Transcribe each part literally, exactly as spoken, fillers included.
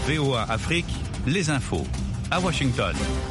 V O A Afrique, les infos. À Washington.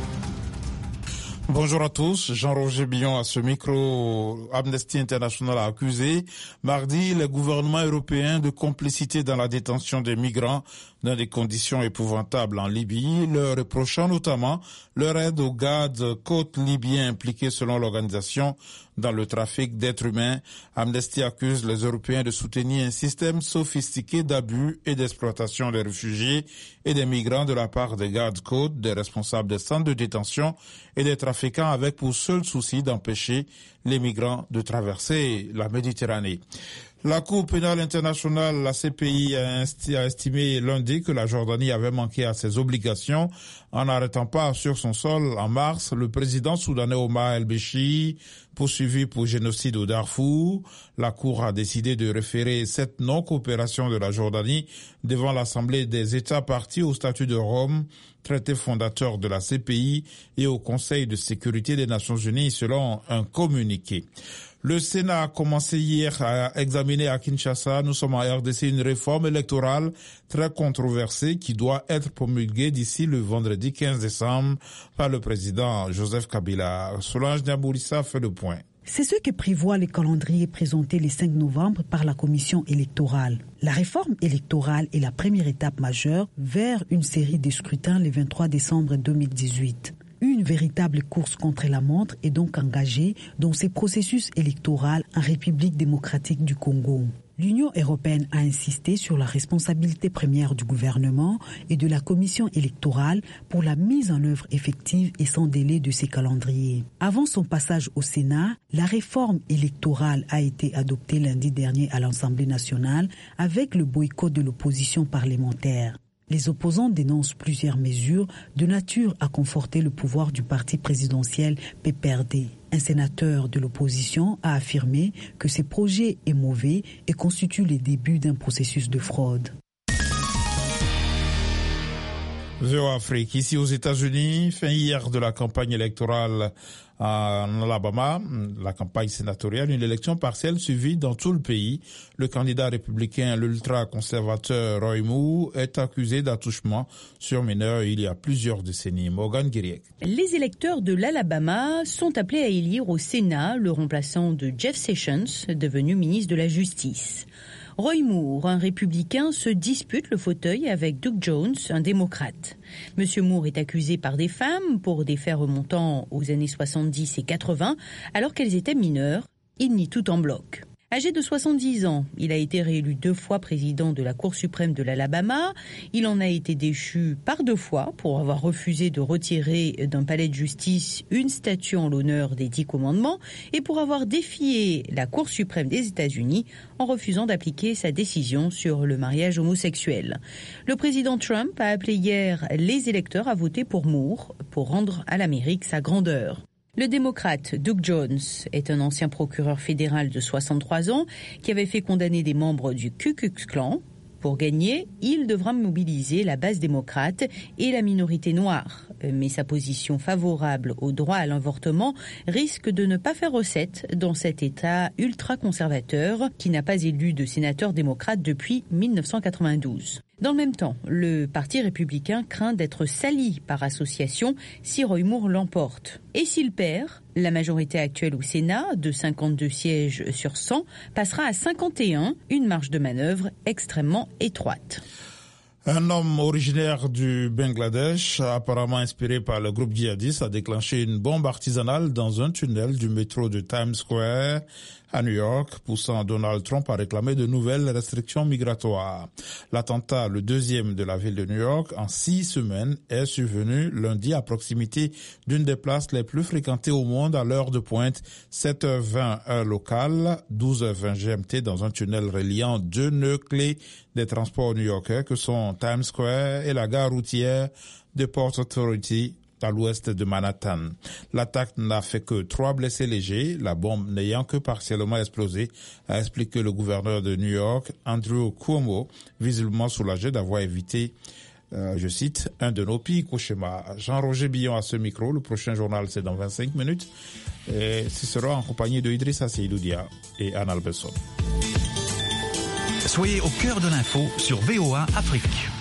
Bonjour à tous, Jean-Roger Billon à ce micro. Amnesty International a accusé mardi le gouvernement européen de complicité dans la détention des migrants dans des conditions épouvantables en Libye, leur reprochant notamment leur aide aux gardes-côtes libyens impliqués selon l'organisation dans le trafic d'êtres humains. Amnesty accuse les Européens de soutenir un système sophistiqué d'abus et d'exploitation des réfugiés et des migrants de la part des gardes-côtes, des responsables des centres de détention et des trafiquants avec pour seul souci d'empêcher les migrants de traverser la Méditerranée. La Cour pénale internationale, la C P I, a estimé lundi que la Jordanie avait manqué à ses obligations en n'arrêtant pas sur son sol en mars le président soudanais Omar el-Béchir, poursuivi pour génocide au Darfour. La Cour a décidé de référer cette non-coopération de la Jordanie devant l'Assemblée des États partis au statut de Rome, traité fondateur de la C P I, et au Conseil de sécurité des Nations Unies selon un communiqué. Le Sénat a commencé hier à examiner à Kinshasa, nous sommes en R D C, une réforme électorale très controversée qui doit être promulguée d'ici le vendredi quinze décembre par le président Joseph Kabila. Solange Niabourissa fait le point. C'est ce que prévoit le calendrier présenté le cinq novembre par la commission électorale. La réforme électorale est la première étape majeure vers une série de scrutins le vingt-trois décembre deux mille dix-huit. Une véritable course contre la montre est donc engagée dans ces processus électoraux en République démocratique du Congo. L'Union européenne a insisté sur la responsabilité première du gouvernement et de la commission électorale pour la mise en œuvre effective et sans délai de ces calendriers. Avant son passage au Sénat, la réforme électorale a été adoptée lundi dernier à l'Assemblée nationale avec le boycott de l'opposition parlementaire. Les opposants dénoncent plusieurs mesures de nature à conforter le pouvoir du parti présidentiel P P R D. Un sénateur de l'opposition a affirmé que ce projet est mauvais et constitue le début d'un processus de fraude. V O A Afrique, ici aux États-Unis, fin hier de la campagne électorale en Alabama, la campagne sénatoriale, une élection partielle suivie dans tout le pays. Le candidat républicain, l'ultra-conservateur Roy Moore, est accusé d'attouchement sur mineurs il y a plusieurs décennies. Morgan Guiriec. Les électeurs de l'Alabama sont appelés à élire au Sénat le remplaçant de Jeff Sessions, devenu ministre de la Justice. Roy Moore, un républicain, se dispute le fauteuil avec Doug Jones, un démocrate. Monsieur Moore est accusé par des femmes pour des faits remontant aux années soixante-dix et quatre-vingts, alors qu'elles étaient mineures. Il nie tout en bloc. Âgé de soixante-dix ans, il a été réélu deux fois président de la Cour suprême de l'Alabama. Il en a été déchu par deux fois pour avoir refusé de retirer d'un palais de justice une statue en l'honneur des Dix Commandements et pour avoir défié la Cour suprême des États-Unis en refusant d'appliquer sa décision sur le mariage homosexuel. Le président Trump a appelé hier les électeurs à voter pour Moore pour rendre à l'Amérique sa grandeur. Le démocrate Doug Jones est un ancien procureur fédéral de soixante-trois ans qui avait fait condamner des membres du Ku Klux Klan. Pour gagner, il devra mobiliser la base démocrate et la minorité noire. Mais sa position favorable au droit à l'avortement risque de ne pas faire recette dans cet État ultra-conservateur qui n'a pas élu de sénateur démocrate depuis mille neuf cent quatre-vingt-douze. Dans le même temps, le Parti républicain craint d'être sali par association si Roy Moore l'emporte. Et s'il perd, la majorité actuelle au Sénat, de cinquante-deux sièges sur cent, passera à cinquante et un, une marge de manœuvre extrêmement étroite. Un homme originaire du Bangladesh, apparemment inspiré par le groupe djihadiste, a déclenché une bombe artisanale dans un tunnel du métro de Times Square à New York, poussant Donald Trump à réclamer de nouvelles restrictions migratoires. L'attentat, le deuxième de la ville de New York en six semaines, est survenu lundi à proximité d'une des places les plus fréquentées au monde à l'heure de pointe, sept heures vingt heure locale, douze heures vingt G M T, dans un tunnel reliant deux nœuds clés des transports new-yorkais que sont Times Square et la gare routière de Port Authority à l'ouest de Manhattan. L'attaque n'a fait que trois blessés légers, la bombe n'ayant que partiellement explosé, a expliqué le gouverneur de New York, Andrew Cuomo, visiblement soulagé d'avoir évité, euh, je cite, un de nos pires cauchemars. Jean-Roger Billon à ce micro. Le prochain journal, c'est dans vingt-cinq minutes. Et ce sera en compagnie de Idrissa Seydoudia et Anne Alberson. Soyez au cœur de l'info sur V O A Afrique.